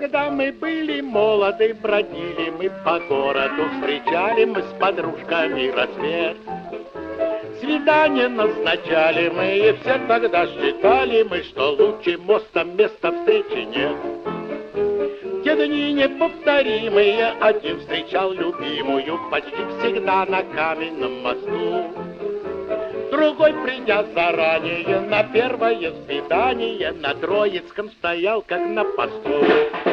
Когда мы были молоды, бродили мы по городу, встречали мы с подружками рассвет. Свидание назначали мы, и все тогда считали мы, что лучше моста места встречи нет. Те дни неповторимые, один встречал любимую почти всегда на каменном мосту. Другой, придя заранее на первое свидание, на Троицком стоял, как на посту.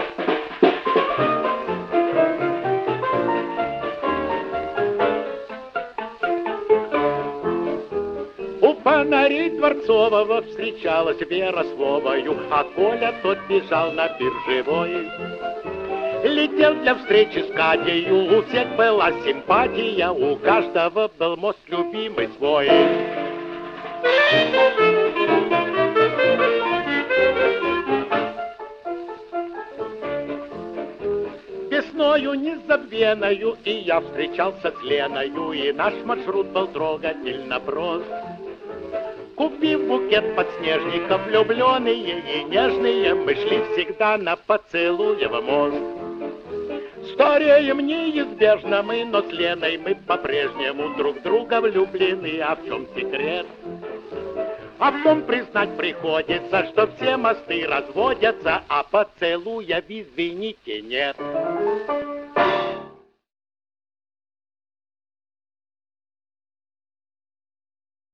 У фонарей Дворцового встречалась Вера с Вовою, а Коля тот бежал на биржевой. Летел для встречи с Катею, у всех была симпатия, у каждого был мост любимый свой. Весною незабвеною и я встречался с Леною, и наш маршрут был трогательно прост. Купив букет подснежников, влюбленные и нежные, мы шли всегда на поцелуев мост. Стареем неизбежно мы, но с Леной мы по-прежнему друг друга влюблены. А в чем секрет? А в том признать приходится, что все мосты разводятся, а поцелуя, извините, нет.